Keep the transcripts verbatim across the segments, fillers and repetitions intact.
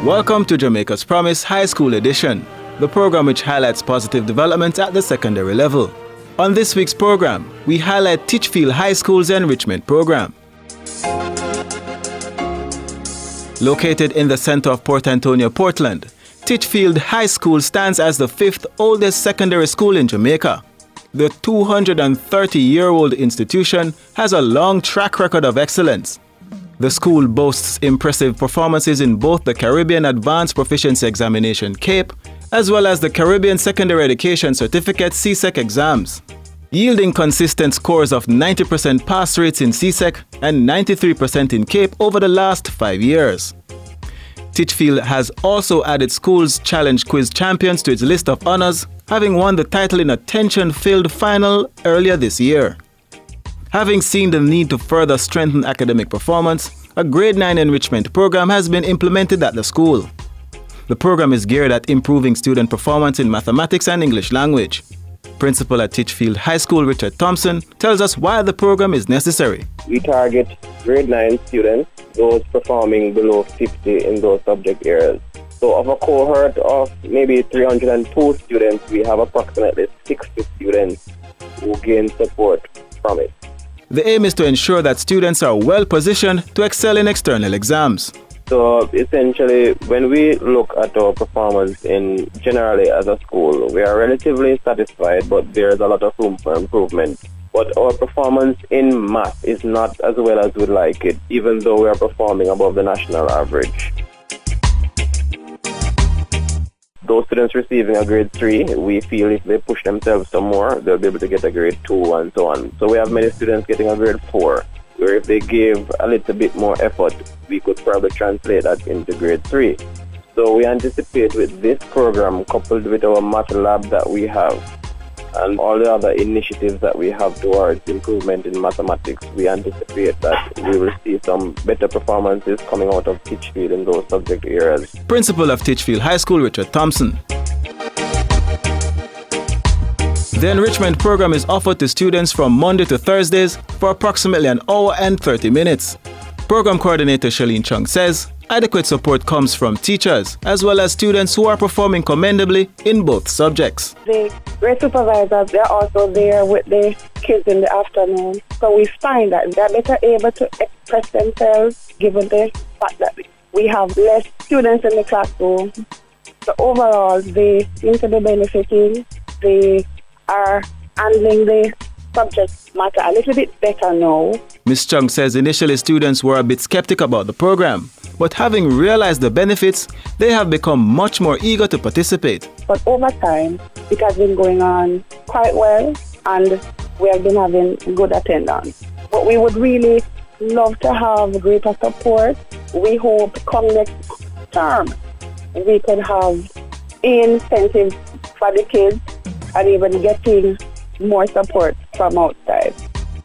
Welcome to Jamaica's Promise High School Edition, the program which highlights positive developments at the secondary level. On this week's program, we highlight Titchfield High School's enrichment program. Located in the center of Port Antonio, Portland, Titchfield High School stands as the fifth oldest secondary school in Jamaica. The two hundred thirty-year-old institution has a long track record of excellence. The school boasts impressive performances in both the Caribbean Advanced Proficiency Examination (CAPE) as well as the Caribbean Secondary Education Certificate C S E C exams, yielding consistent scores of ninety percent pass rates in C S E C and ninety-three percent in CAPE over the last five years. Titchfield has also added Schools Challenge Quiz champions to its list of honors, having won the title in a tension-filled final earlier this year. Having seen the need to further strengthen academic performance, a grade nine enrichment program has been implemented at the school. The program is geared at improving student performance in mathematics and English language. Principal at Titchfield High School, Richard Thompson, tells us why the program is necessary. We target grade nine students, those performing below fifty in those subject areas. So of a cohort of maybe three hundred two students, we have approximately sixty students who gain support from it. The aim is to ensure that students are well positioned to excel in external exams. So essentially, when we look at our performance in generally as a school, we are relatively satisfied, but there is a lot of room for improvement. But our performance in math is not as well as we'd like it, even though we are performing above the national average. Those students receiving a grade three, we feel if they push themselves some more, they'll be able to get a grade two and so on. So we have many students getting a grade four, where if they give a little bit more effort, we could probably translate that into grade three. So we anticipate with this program, coupled with our math lab that we have, and all the other initiatives that we have towards improvement in mathematics, we anticipate that we will see some better performances coming out of Titchfield in those subject areas. Principal of Titchfield High School, Richard Thompson. The enrichment program is offered to students from Monday to Thursdays for approximately an hour and thirty minutes. Program coordinator Shalene Chung says adequate support comes from teachers as well as students who are performing commendably in both subjects. The grade supervisors, they're also there with the kids in the afternoon. So we find that they're better able to express themselves given the fact that we have less students in the classroom. So overall, they seem to be benefiting. They are handling the subject matter a little bit better now. Miz Chung says initially students were a bit skeptical about the program, but having realized the benefits, they have become much more eager to participate. But over time, it has been going on quite well, and we have been having good attendance. But we would really love to have greater support. We hope come next term, we could have incentives for the kids and even getting more support from outside.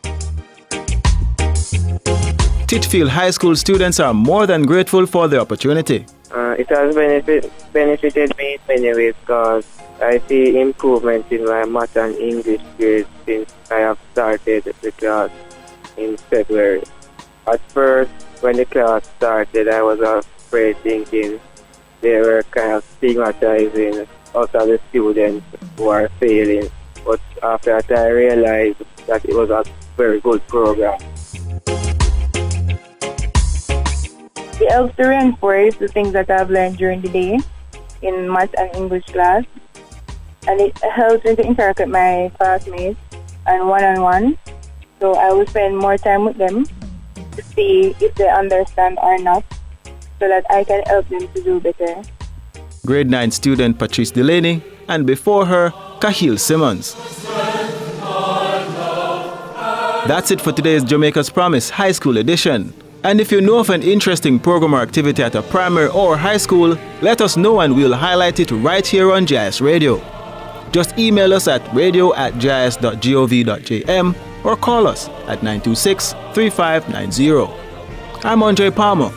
Titchfield High School students are more than grateful for the opportunity. Uh, it has benefit, benefited me in many ways because I see improvement in my math and English grades since I have started the class in February. At first, when the class started, I was afraid thinking they were kind of stigmatizing us as the students who are failing. But after that, I realized that it was a very good program. It helps to reinforce the things that I've learned during the day in math and English class. And it helps me to interact with my classmates and one-on-one. So I will spend more time with them to see if they understand or not, so that I can help them to do better. Grade nine student Patrice Delaney, and before her, Kahil Simmons. That's it for today's Jamaica's Promise High School Edition. And if you know of an interesting program or activity at a primary or high school, let us know and we'll highlight it right here on J I S Radio. Just email us at radio at j i s dot gov dot j m or call us at nine two six, three five nine zero. I'm Andre Palmer.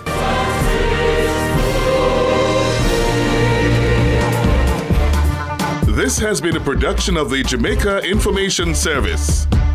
This has been a production of the Jamaica Information Service.